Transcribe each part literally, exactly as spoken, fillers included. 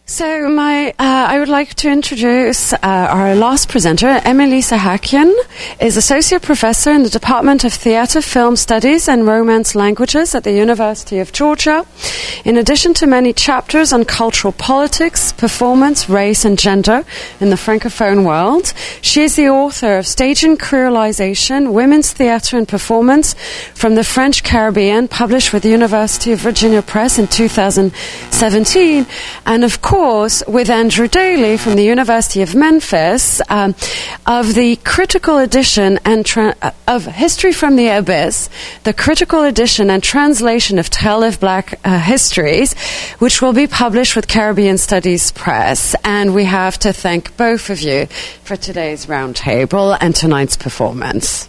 So my, uh, I would like to introduce uh, our last presenter. Emily Sahakian is Associate Professor in the Department of Theatre, Film Studies and Romance Languages at the University of Georgia. In addition to many chapters on cultural politics, performance, race and gender in the Francophone world, she is the author of Staging Creolization, Women's Theatre and Performance from the French Caribbean, published with the University of Virginia Press in two thousand seventeen, and of course with Andrew Daly from the University of Memphis, um, of the critical edition and tra- of History from the Abyss, the critical edition and translation of Tale of Black uh, Histories, which will be published with Caribbean Studies Press. And we have to thank both of you for today's roundtable and tonight's performance.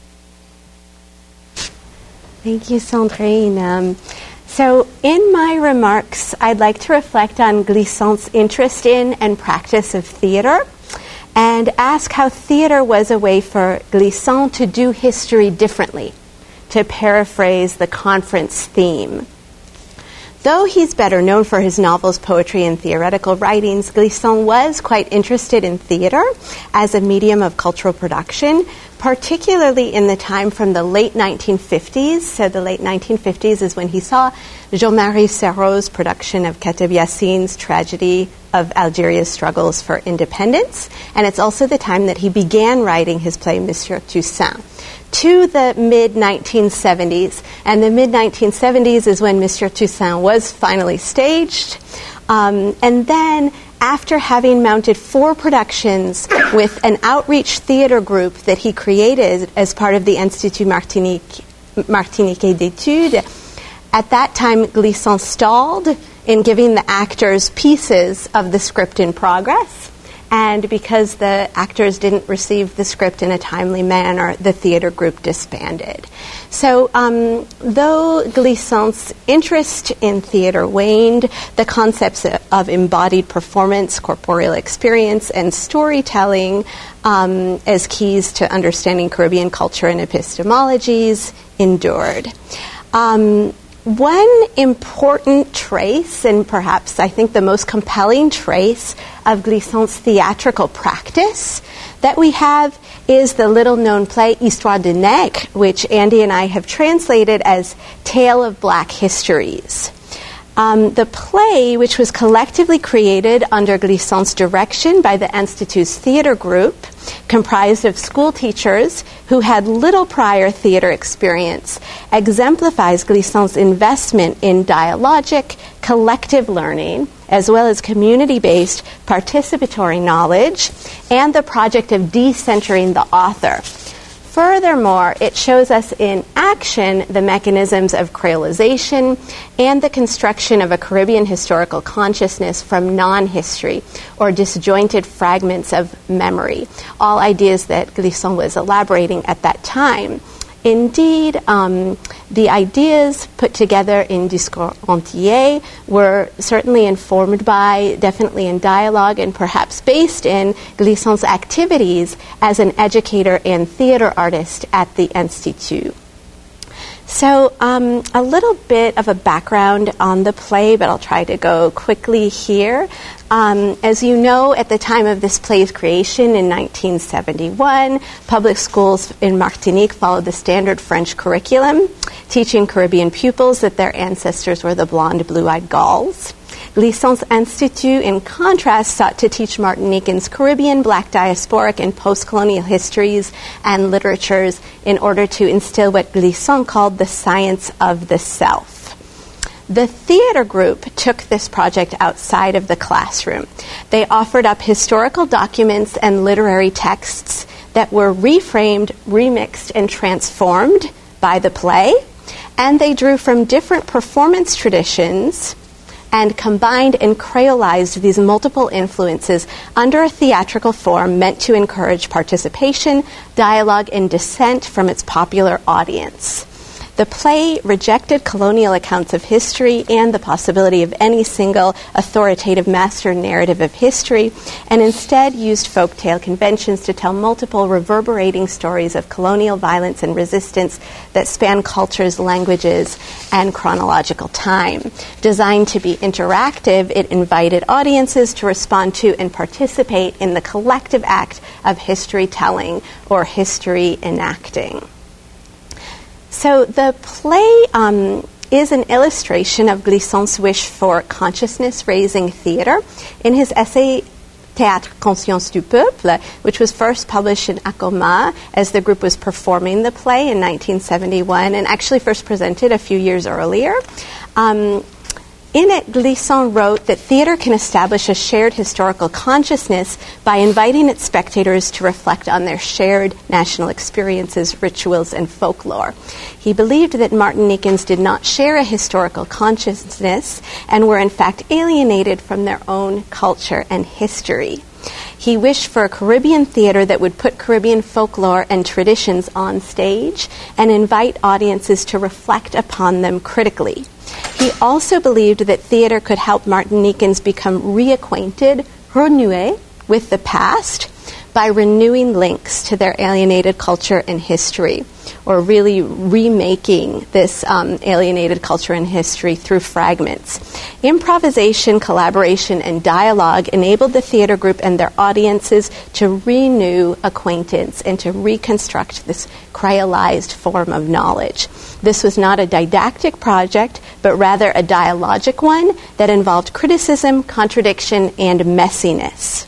Thank you, Sandrine. Um, So in my remarks, I'd like to reflect on Glissant's interest in and practice of theater and ask how theater was a way for Glissant to do history differently, to paraphrase the conference theme. Though he's better known for his novels, poetry, and theoretical writings, Glissant was quite interested in theater as a medium of cultural production, particularly in the time from the late nineteen fifties. So the late nineteen fifties is when he saw Jean-Marie Serrault's production of Kateb Yassin's tragedy of Algeria's struggles for independence. And it's also the time that he began writing his play Monsieur Toussaint. To the mid nineteen seventies, and the mid nineteen seventies is when Monsieur Toussaint was finally staged. Um, and then, after having mounted four productions with an outreach theater group that he created as part of the Institut Martinique, Martiniquais d'études, at that time Glissant stalled in giving the actors pieces of the script in progress. And because the actors didn't receive the script in a timely manner, the theater group disbanded. So um, though Glissant's interest in theater waned, the concepts of embodied performance, corporeal experience, and storytelling um, as keys to understanding Caribbean culture and epistemologies endured. Um, One important trace, and perhaps I think the most compelling trace of Glissant's theatrical practice that we have is the little-known play Histoire de Nègre, which Andy and I have translated as Tale of Black Histories. Um, the play, which was collectively created under Glissant's direction by the Institut's theater group, comprised of school teachers who had little prior theater experience, exemplifies Glissant's investment in dialogic, collective learning, as well as community-based participatory knowledge, and the project of decentering the author. Furthermore, it shows us in action the mechanisms of creolization and the construction of a Caribbean historical consciousness from non-history or disjointed fragments of memory, all ideas that Glissant was elaborating at that time. Indeed, um, the ideas put together in Discours Entier were certainly informed by, definitely in dialogue, and perhaps based in Glissant's activities as an educator and theater artist at the Institut. So um, a little bit of a background on the play, but I'll try to go quickly here. Um, as you know, at the time of this play's creation in nineteen seventy-one, public schools in Martinique followed the standard French curriculum, teaching Caribbean pupils that their ancestors were the blonde, blue-eyed Gauls. Glissant's Institut, in contrast, sought to teach Martiniquans Caribbean, Black diasporic, and post-colonial histories and literatures in order to instill what Glissant called the science of the self. The theater group took this project outside of the classroom. They offered up historical documents and literary texts that were reframed, remixed, and transformed by the play, and they drew from different performance traditions and combined and creolized these multiple influences under a theatrical form meant to encourage participation, dialogue, and dissent from its popular audience. The play rejected colonial accounts of history and the possibility of any single authoritative master narrative of history, and instead used folktale conventions to tell multiple reverberating stories of colonial violence and resistance that span cultures, languages, and chronological time. Designed to be interactive, it invited audiences to respond to and participate in the collective act of history telling or history enacting. So the play um, is an illustration of Glissant's wish for consciousness-raising theater. In his essay, Théâtre Conscience du Peuple, which was first published in Acoma as the group was performing the play in nineteen seventy-one and actually first presented a few years earlier. Um, In it, Glissant wrote that theater can establish a shared historical consciousness by inviting its spectators to reflect on their shared national experiences, rituals, and folklore. He believed that Martinicans did not share a historical consciousness and were in fact alienated from their own culture and history. He wished for a Caribbean theater that would put Caribbean folklore and traditions on stage and invite audiences to reflect upon them critically. He also believed that theater could help Martinicans become reacquainted, renouer, with the past by renewing links to their alienated culture and history, or really remaking this um, alienated culture and history through fragments. Improvisation, collaboration, and dialogue enabled the theater group and their audiences to renew acquaintance and to reconstruct this creolized form of knowledge. This was not a didactic project, but rather a dialogic one that involved criticism, contradiction, and messiness.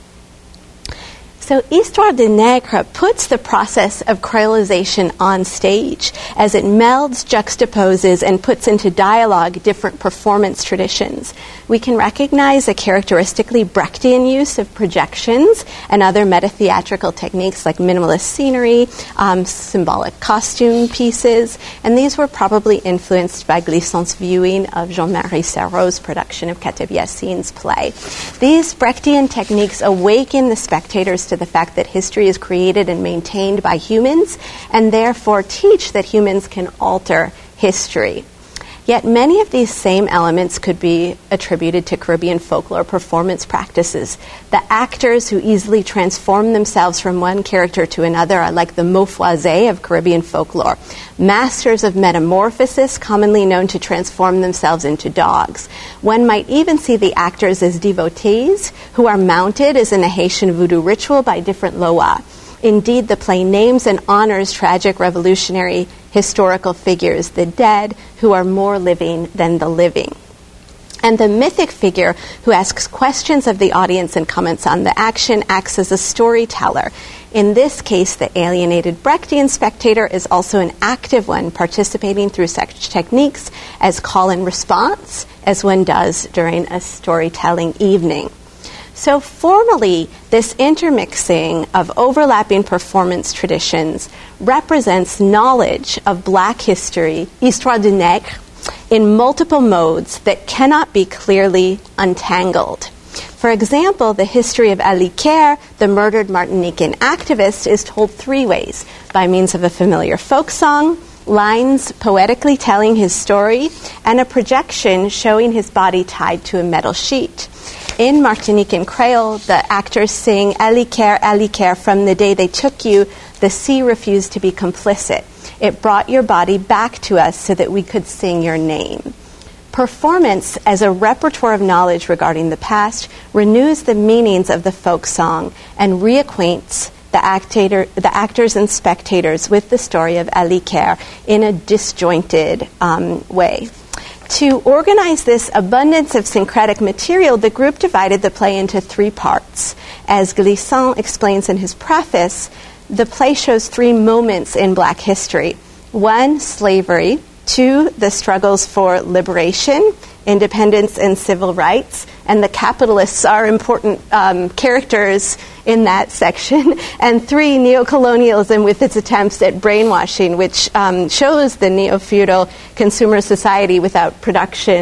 So Histoire des Nègres puts the process of creolization on stage as it melds, juxtaposes, and puts into dialogue different performance traditions. We can recognize a characteristically Brechtian use of projections and other meta-theatrical techniques like minimalist scenery, um, symbolic costume pieces, and these were probably influenced by Glissant's viewing of Jean-Marie Serrault's production of Kateb Yassin's play. These Brechtian techniques awaken the spectators to the fact that history is created and maintained by humans, and therefore teach that humans can alter history. Yet many of these same elements could be attributed to Caribbean folklore performance practices. The actors who easily transform themselves from one character to another are like the Mofoisé of Caribbean folklore, masters of metamorphosis commonly known to transform themselves into dogs. One might even see the actors as devotees who are mounted as in a Haitian voodoo ritual by different loa. Indeed, the play names and honors tragic revolutionary historical figures, the dead, who are more living than the living. And the mythic figure who asks questions of the audience and comments on the action acts as a storyteller. In this case, the alienated Brechtian spectator is also an active one, participating through such techniques as call and response, as one does during a storytelling evening. So formally, this intermixing of overlapping performance traditions represents knowledge of Black history, Histoire des Nègres, in multiple modes that cannot be clearly untangled. For example, the history of Ali Ker, the murdered Martinican activist, is told three ways: by means of a familiar folk song, lines poetically telling his story, and a projection showing his body tied to a metal sheet. In Martinican Creole, the actors sing Ali Ker, Ali Ker, from the day they took you, the sea refused to be complicit. It brought your body back to us so that we could sing your name. Performance as a repertoire of knowledge regarding the past renews the meanings of the folk song and reacquaints the, actor, the actors and spectators with the story of Ali Ker in a disjointed um, way. To organize this abundance of syncretic material, the group divided the play into three parts. As Glissant explains in his preface, the play shows three moments in Black history. One, slavery. Two, the struggles for liberation, independence, and civil rights. And the capitalists are important um, characters in that section. And three, neocolonialism with its attempts at brainwashing, which um, shows the neo-feudal consumer society without production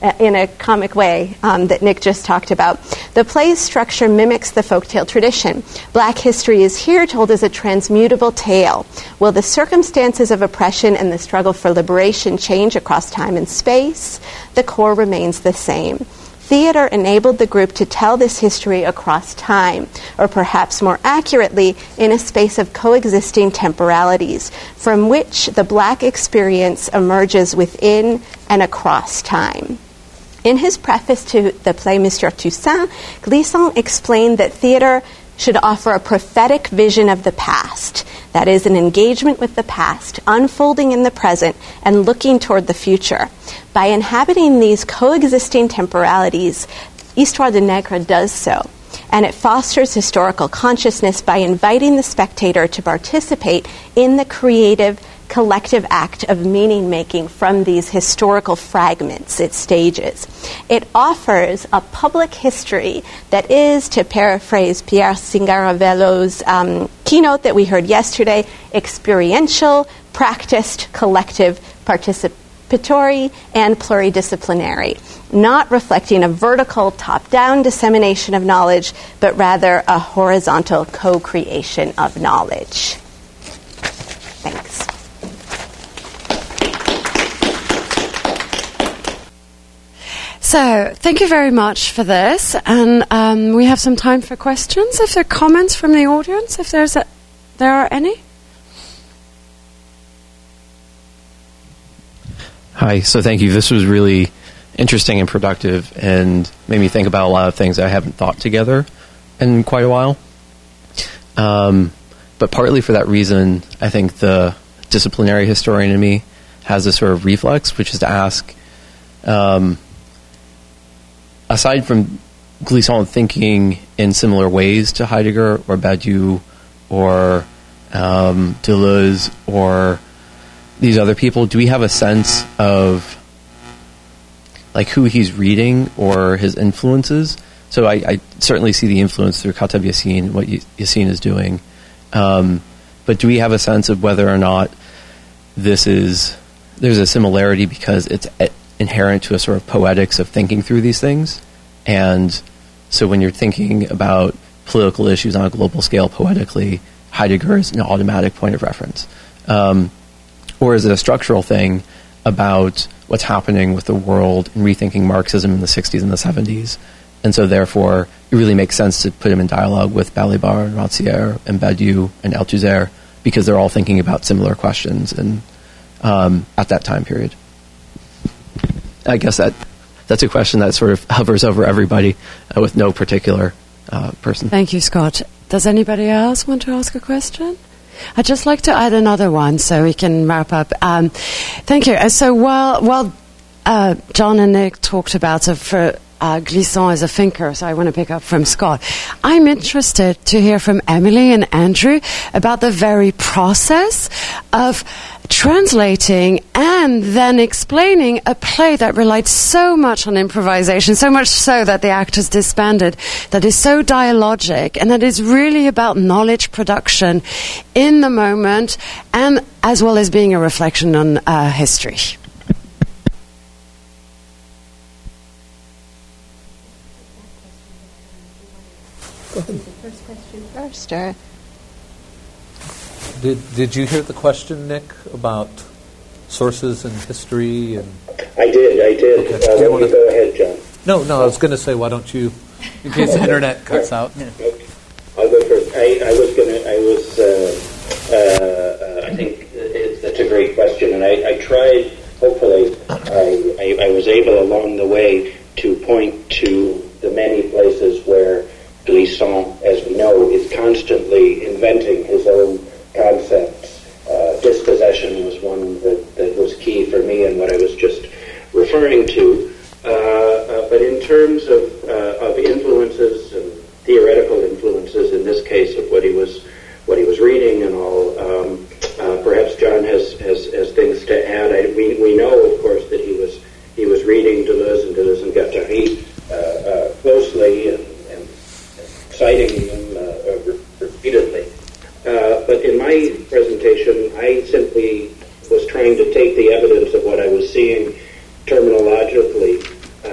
in a comic way um, that Nick just talked about. The play's structure mimics the folktale tradition. Black history is here told as a transmutable tale. Will the circumstances of oppression and the struggle for liberation change across time and space? The core remains the same. Theater enabled the group to tell this history across time, or perhaps more accurately, in a space of coexisting temporalities, from which the Black experience emerges within and across time. In his preface to the play Monsieur Toussaint, Glissant explained that theater should offer a prophetic vision of the past, that is, an engagement with the past, unfolding in the present, and looking toward the future. By inhabiting these coexisting temporalities, Histoire de Nègre does so, and it fosters historical consciousness by inviting the spectator to participate in the creative, collective act of meaning-making from these historical fragments it stages. It offers a public history that is, to paraphrase Pierre Cingaravello's um, keynote that we heard yesterday, experiential, practiced, collective, participatory, and pluridisciplinary, not reflecting a vertical, top-down dissemination of knowledge, but rather a horizontal co-creation of knowledge. Thanks. So, thank you very much for this, and um, we have some time for questions. If there are comments from the audience, if there's a, there are any. Hi, so thank you. This was really interesting and productive, and made me think about a lot of things I haven't thought together in quite a while. Um, but partly for that reason, I think the disciplinary historian in me has this sort of reflex, which is to ask, um, aside from Glissant thinking in similar ways to Heidegger or Badiou or um, Deleuze or these other people, do we have a sense of like who he's reading or his influences? So I, I certainly see the influence through Khatab Yassine, what Yassine is doing. Um, but do we have a sense of whether or not this is, there's a similarity because it's inherent to a sort of poetics of thinking through these things? And so when you're thinking about political issues on a global scale poetically, Heidegger is an automatic point of reference. Um, or is it a structural thing about what's happening with the world and rethinking Marxism in the sixties and the seventies? And so therefore, it really makes sense to put him in dialogue with Balibar and Rancière and Badiou and Althusser because they're all thinking about similar questions and um, at that time period. I guess that that's a question that sort of hovers over everybody uh, with no particular uh, person. Thank you, Scott. Does anybody else want to ask a question? I'd just like to add another one so we can wrap up. Um, thank you. Uh, so while, while uh, John and Nick talked about uh, for, uh, Glissant as a thinker, so I want to pick up from Scott, I'm interested to hear from Emily and Andrew about the very process of translating and then explaining a play that relied so much on improvisation, so much so that the actors disbanded, that is so dialogic, and that is really about knowledge production in the moment, and as well as being a reflection on uh, history. Go ahead. The first question first, or? Did Did you hear the question, Nick, about sources and history? And I did, I did. Okay. Uh, Do you let wanna... me go ahead, John. No, no, I was going to say, why don't you, in case the internet cuts out. Yeah. Okay. I'll go first. I, I was going to, I was, uh, uh, uh, I think it, that's a great question, and I, I tried, hopefully, I, I, I was able along the way to point to the many places where Glissant, as we know, is constantly inventing his own concepts. Uh, dispossession was one that, that was key for me and what I was just referring to. Uh, uh, but in terms of, uh, of influences and theoretical influences, in this case of what he was what he was reading and all, um, uh, perhaps John has, has, has things to add. I, we, we know, of course, that he was he was reading Deleuze and Deleuze and Guattari uh, uh, closely and, and citing them uh, repeatedly. Uh, but in my presentation, I simply was trying to take the evidence of what I was seeing terminologically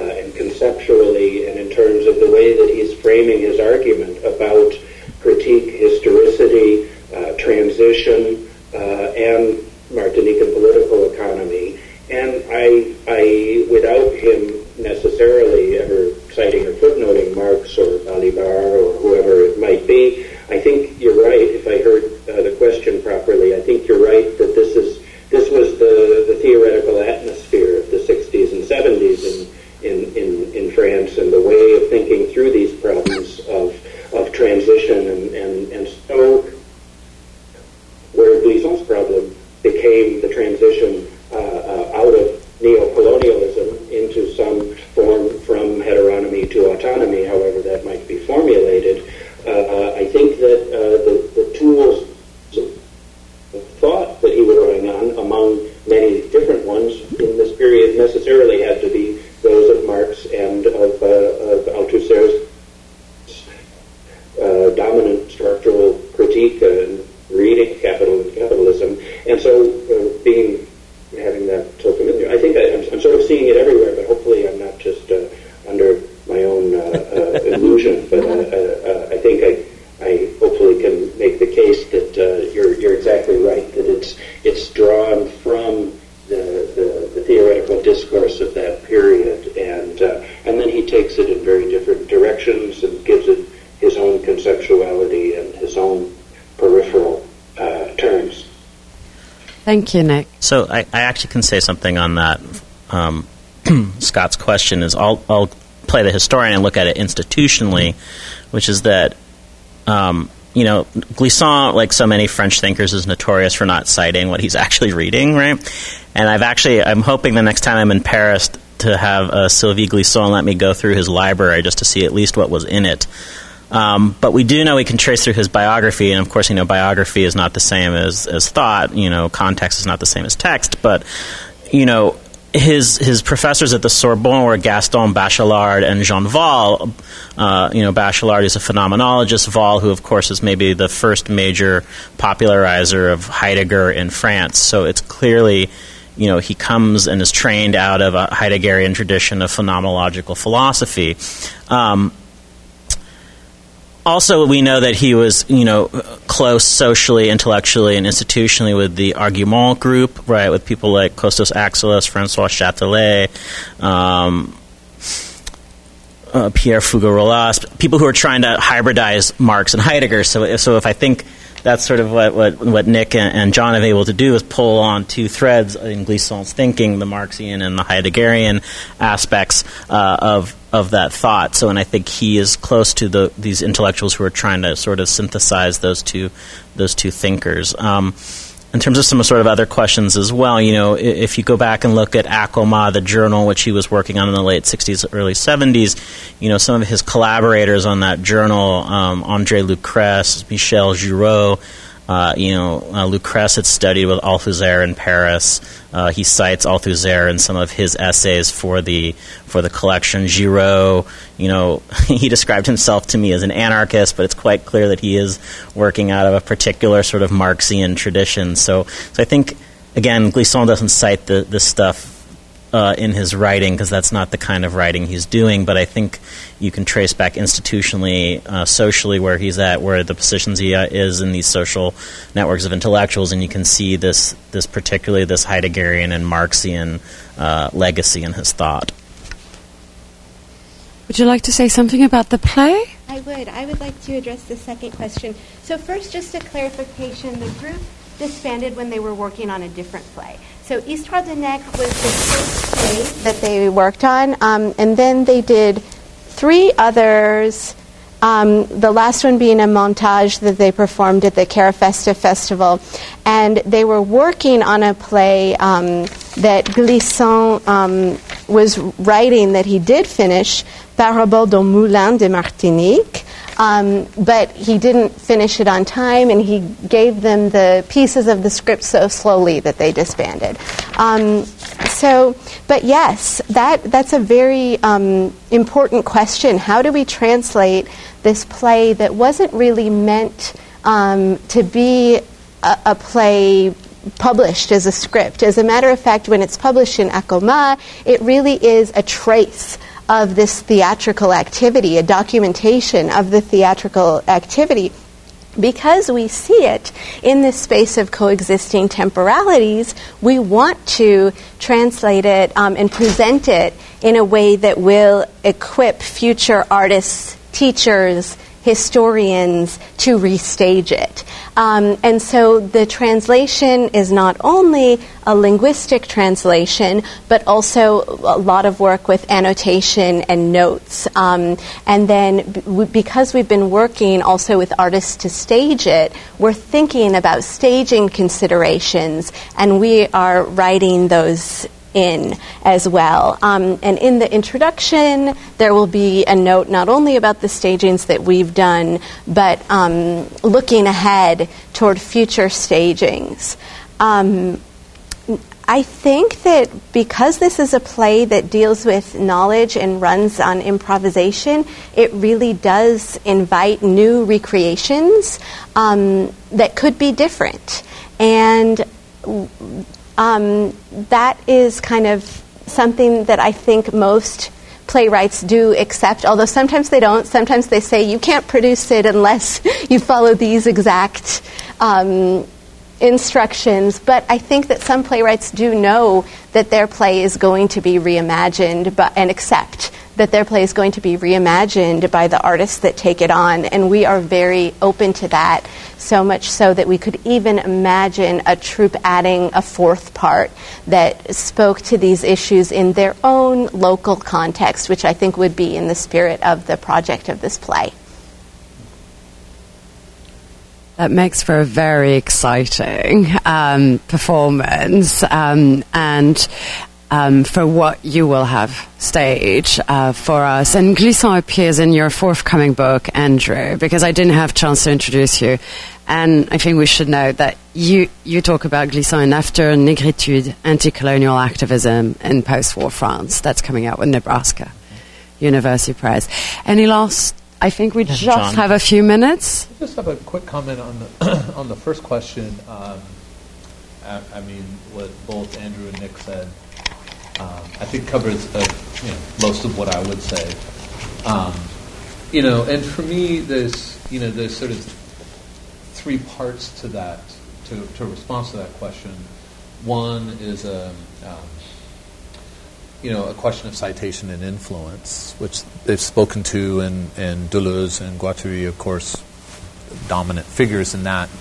conceptually and in terms of the way that he's framing his argument about critique, historicity, uh, transition, uh, and Martinican political economy. And I, I, without him necessarily ever citing or footnoting Marx or Balibar or whoever it might be, I think you're right. If I heard uh, the question properly, I think you're right that this is this was the, the theoretical atmosphere of the sixties and seventies in, in, in, in France, and the way of thinking through these problems of of transition, and, and, and so where Glissant's problem became the transition uh, uh, out of neo-colonialism into some form from heteronomy to autonomy, however that might be formulated. Uh, uh, I think that uh, the, the tools of thought that he was relying on, among many different ones in this period, necessarily had to be those of Marx and of, uh, of Althusser's uh, dominant structural critique and reading capital and capitalism. And so uh, being having that so familiar, I think I, I'm, I'm sort of seeing it everywhere, but hopefully I'm not just uh, under my own uh, uh, illusion. But uh, uh, I think I, I hopefully can make the case that uh, you're you're exactly right, that it's it's drawn from the, the, the theoretical discourse of that period, and uh, and then he takes it in very different directions and gives it his own conceptuality and his own peripheral uh, terms. Thank you, Nick. So I, I actually can say something on that. Um, Scott's question is, I'll, I'll play the historian and look at it institutionally, which is that, um, you know, Glissant, like so many French thinkers, is notorious for not citing what he's actually reading, right? And I've actually, I'm hoping the next time I'm in Paris to have uh, Sylvie Glissant let me go through his library just to see at least what was in it. Um, but we do know we can trace through his biography, and of course, you know, biography is not the same as, as thought. You know, context is not the same as text. But, you know, his his professors at the Sorbonne were Gaston Bachelard and Jean Wahl. Uh, you know, Bachelard is a phenomenologist. Wahl, who of course is maybe the first major popularizer of Heidegger in France. So it's clearly, you know, he comes and is trained out of a Heideggerian tradition of phenomenological philosophy. Um, Also, we know that he was, you know, close socially, intellectually, and institutionally with the Argument group, right, with people like Kostas Axelos, François Châtelet, um, uh, Pierre Foucault-Rolas, people who are trying to hybridize Marx and Heidegger. So, so if I think that's sort of what, what, what Nick and, and John have been able to do, is pull on two threads in Glissant's thinking, the Marxian and the Heideggerian aspects uh, of of that thought. So, and I think he is close to the these intellectuals who are trying to sort of synthesize those two those two thinkers. Um, in terms of some sort of other questions as well, you know, if you go back and look at Acoma, the journal which he was working on in the late sixties, early seventies, you know, some of his collaborators on that journal, um, André Lucrèce, Michel Giraud, Uh, you know, uh, Lucrèce had studied with Althusser in Paris. Uh, he cites Althusser in some of his essays for the for the collection. Giraud, you know, he described himself to me as an anarchist, but it's quite clear that he is working out of a particular sort of Marxian tradition. So, so I think, again, Glissant doesn't cite the, this stuff Uh, in his writing, because that's not the kind of writing he's doing, but I think you can trace back institutionally, uh, socially, where he's at, where the positions he uh, is in these social networks of intellectuals, and you can see this, this particularly this Heideggerian and Marxian uh, legacy in his thought. Would you like to say something about the play? I would. I would like to address the second question. So first, just a clarification, the group disbanded when they were working on a different play. So Histoire de Nègre was the first play that they worked on, um, and then they did three others, um, the last one being a montage that they performed at the Carafesta Festival. And they were working on a play um, that Glissant um, was writing that he did finish, Parabole d'un Moulin de Martinique. Um, but he didn't finish it on time, and he gave them the pieces of the script so slowly that they disbanded. Um, so, but yes, that that's a very um, important question. How do we translate this play that wasn't really meant um, to be a, a play published as a script? As a matter of fact, when it's published in Acoma, it really is a trace of this theatrical activity, a documentation of the theatrical activity. Because we see it in this space of coexisting temporalities, we want to translate it um, and present it in a way that will equip future artists, teachers, historians to restage it. Um, and so the translation is not only a linguistic translation, but also a lot of work with annotation and notes. Um, and then b- because we've been working also with artists to stage it, we're thinking about staging considerations, and we are writing those in as well. Um, and in the introduction, there will be a note not only about the stagings that we've done, but um, looking ahead toward future stagings. Um, I think that because this is a play that deals with knowledge and runs on improvisation, it really does invite new recreations um, that could be different. And Um, that is kind of something that I think most playwrights do accept, although sometimes they don't. Sometimes they say you can't produce it unless you follow these exact um, instructions. But I think that some playwrights do know that their play is going to be reimagined but, and accept that their play is going to be reimagined by the artists that take it on. And we are very open to that, so much so that we could even imagine a troupe adding a fourth part that spoke to these issues in their own local context, which I think would be in the spirit of the project of this play. That makes for a very exciting um, performance, um, and Um, for what you will have stage uh, for us. And Glissant appears in your forthcoming book, Andrew, because I didn't have a chance to introduce you. And I think we should note that you, you talk about Glissant in After Negritude, Anti-Colonial Activism in Post-War France. That's coming out with Nebraska University Press. Any last... I think we just John. have a few minutes. I just have a quick comment on the on the first question. Um, I, I mean, what both Andrew and Nick said, Um, I think covers uh, you know, most of what I would say. Um, you know, and for me, there's you know there's sort of three parts to that to to response to that question. One is a um, you know a question of citation and influence, which they've spoken to, and and Deleuze and Guattari, of course, dominant figures in that.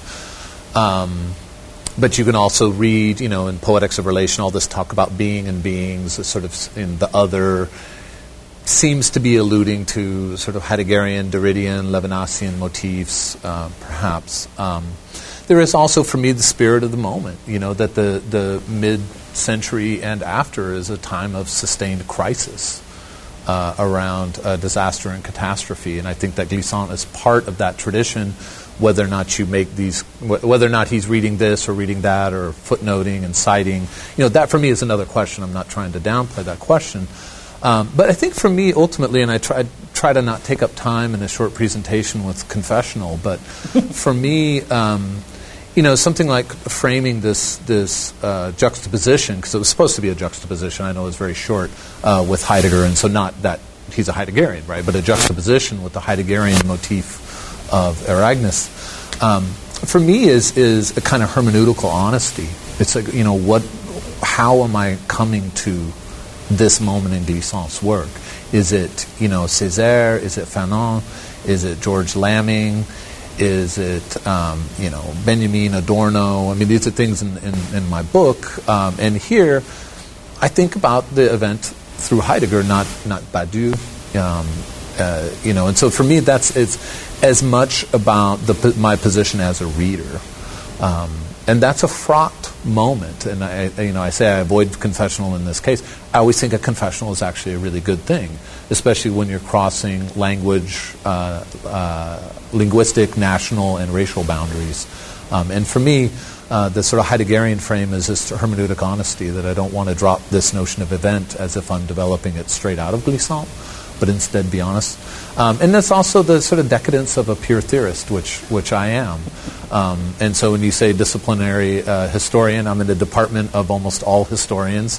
Um, But you can also read, you know, in Poetics of Relation, all this talk about being and beings, sort of in the other, seems to be alluding to sort of Heideggerian, Derridian, Levinasian motifs, uh, perhaps. Um, there is also, for me, the spirit of the moment, you know, that the, the mid-century and after is a time of sustained crisis uh, around uh, disaster and catastrophe. And I think that Glissant is part of that tradition, whether or not you make these, whether or not he's reading this or reading that or footnoting and citing, you know, that for me is another question. I'm not trying to downplay that question. Um, but I think for me, ultimately, and I try, try to not take up time in a short presentation with confessional, but for me, um, you know, something like framing this this uh, juxtaposition, because it was supposed to be a juxtaposition, I know it was very short, uh, with Heidegger, and so not that he's a Heideggerian, right, but a juxtaposition with the Heideggerian motif of Erasmus, um, for me is is a kind of hermeneutical honesty. It's like, you know, what, how am I coming to this moment in Glissant's work? Is it, you know, Césaire? Is it Fanon? Is it George Lamming? Is it, um, you know, Benjamin Adorno? I mean, these are things in, in, in my book. Um, and here, I think about the event through Heidegger, not not Badiou. Um, uh, you know, and so for me, that's it's as much about the, my position as a reader, um, and that's a fraught moment. And I, you know, I say I avoid confessional in this case. I always think a confessional is actually a really good thing, especially when you're crossing language, uh, uh, linguistic, national, and racial boundaries. Um, and for me, uh, the sort of Heideggerian frame is this hermeneutic honesty, that I don't want to drop this notion of event as if I'm developing it straight out of Glissant, but instead be honest. Um, and that's also the sort of decadence of a pure theorist, which which I am. Um, and so when you say disciplinary uh, historian, I'm in the department of almost all historians.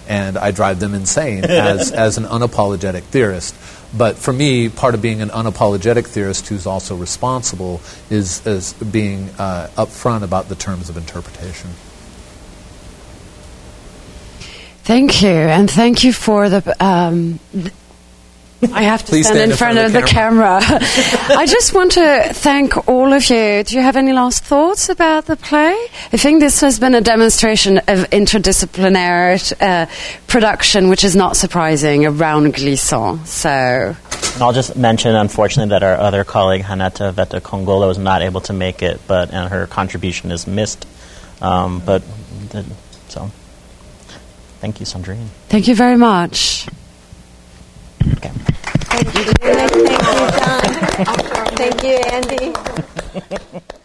and I drive them insane as, as an unapologetic theorist. But for me, part of being an unapologetic theorist who's also responsible is, is being uh, upfront about the terms of interpretation. Thank you, and thank you for the... Um, th- I have to stand, stand in front, front of the, the camera. camera. I just want to thank all of you. Do you have any last thoughts about the play? I think this has been a demonstration of interdisciplinary uh, production, which is not surprising, around Glissant. So, and I'll just mention, unfortunately, that our other colleague, Haneta Veta Kongola, was not able to make it, but and her contribution is missed. Um, but the, so, thank you, Sandrine. Thank you very much. Okay. Thank you. Thank you, John. Thank you, Andy.